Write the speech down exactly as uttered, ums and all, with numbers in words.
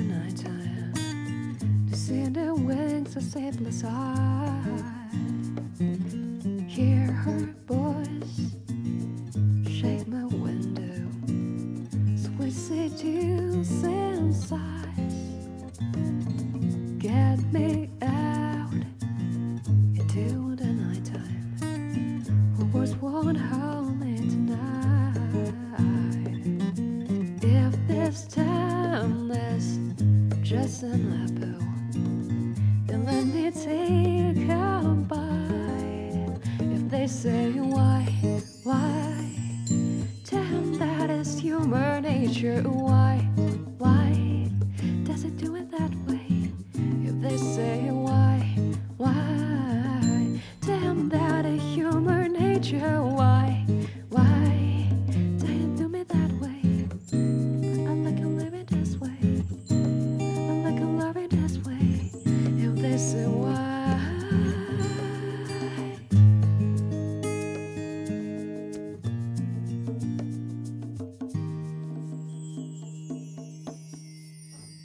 nighttime to see the wings of sleepless eyes. Hear her voice shake my window, sweet seducing sighs. Get me out into the nighttime. Her words won't hold me tonight. If this time is just an apple, then let me take a bite. If they say why, why, damn, that is human nature. Why, why does it do it that way? If they say why, why, damn, that is human nature.